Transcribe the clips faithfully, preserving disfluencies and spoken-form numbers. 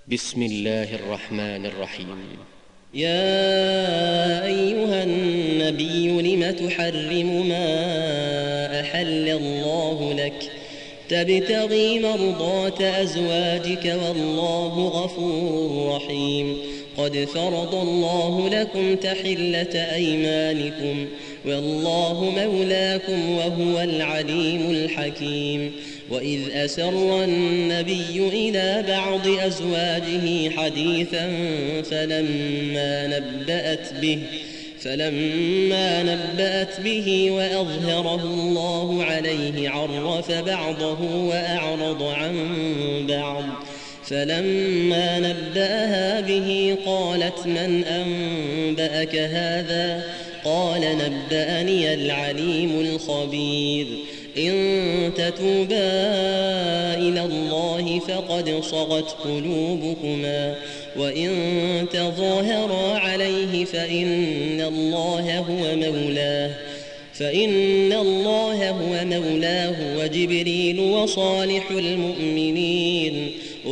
بسم الله الرحمن الرحيم. يا أيها النبي لم تحرم ما أحل الله لك تبتغي مرضات أزواجك والله غفور رحيم. قد فرض الله لكم تحلة أيمانكم والله مولاكم وهو العليم الحكيم. وإذ أسر النبي إلى بعض أزواجه حديثا فلما نبأت به فلما نبأت به وأظهره الله عليه عرف بعضه وأعرض عن بعض. فلما نبأها به قالت من أنبأك هذا؟ قال نبأني العليم الخبير. إن تتوبا إلى الله فقد صغت قلوبكما وإن تظاهرا عليه فإن الله هو مولاه فإن الله هو مولاه وجبريل وصالح المؤمنين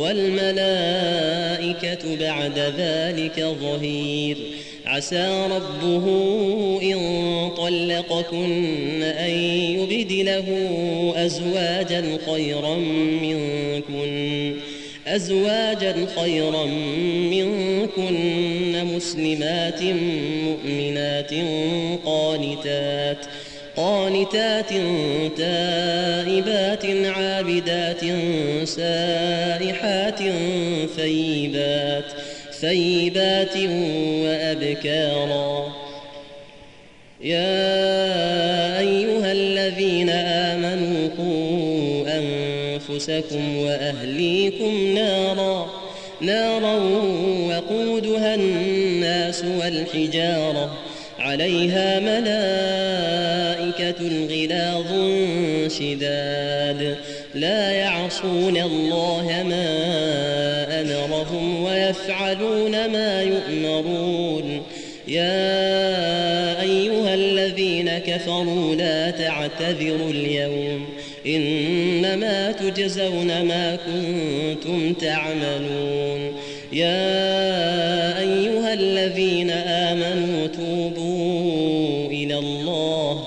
والملائكة بعد ذلك ظهير. عسى ربه إن طلقكن أن يبدله أزواجا خيرا منكن أزواجا خيرا منكن مسلمات مؤمنات قانتات قانتات تائبات عابدات سائحات ثيبات ثيبات وأبكارا. يا أيها الذين آمنوا قوا أنفسكم وأهليكم نارا نارا وقودها الناس والحجارة عليها ملائكة غلاظ شداد لا يعصون الله ما أمرهم ويفعلون ما يؤمرون. يا أيها الذين كفروا لا تعتذروا اليوم إنما تجزون ما كنتم تعملون. يا أيها الذين آمنوا توبوا إلى الله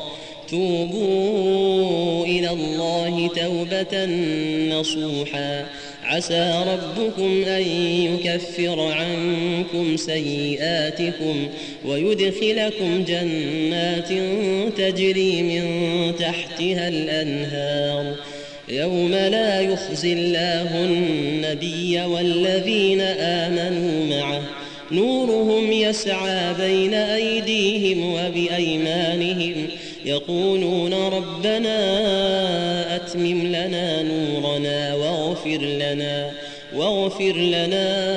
توبوا إلى الله توبة نصوحا. عسى ربكم أن يكفر عنكم سيئاتكم ويدخلكم جنات تجري من تحتها الأنهار يوم لا يخزي الله النبي والذين آمنوا معه نورهم يسعى بين أيديهم وبأيمانهم يقولون ربنا أتمم لنا نورنا واغفر لنا واغفر لنا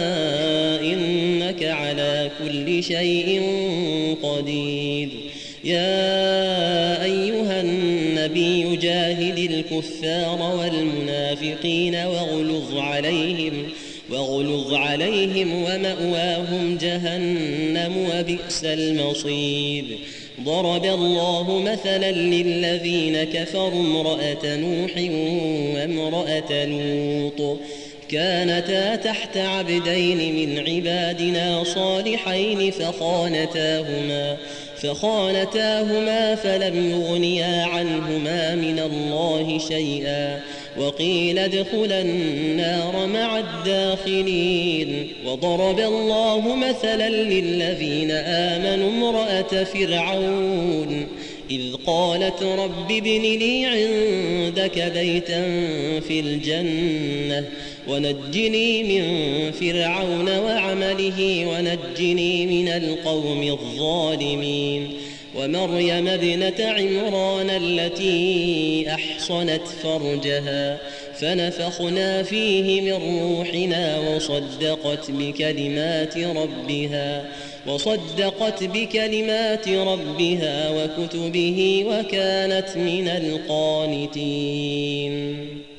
إنك على كل شيء قدير. يا أيها النبي جاهد الكفار والمنافقين واغلظ عليهم واغلظ عليهم ومأواهم جهنم وبئس المصير. ضرب الله مثلا للذين كفروا امرأة نوح وامرأة لوط كانتا تحت عبدين من عبادنا صالحين فخانتاهما فخانتاهما فلم يغنيا عنهما من الله شيئا وقيل ادخلا النار مع الداخلين. وضرب الله مثلا للذين آمنوا امرأة فرعون إذ قالت رب ابن لي عندك بيتا في الجنة ونجني من فرعون وعمله ونجني من القوم الظالمين. ومريم ابنة عمران التي أحصنت فرجها فنفخنا فيه من روحنا وصدقت بكلمات ربها وصدقت بكلمات ربها وكتبه وكانت من القانتين.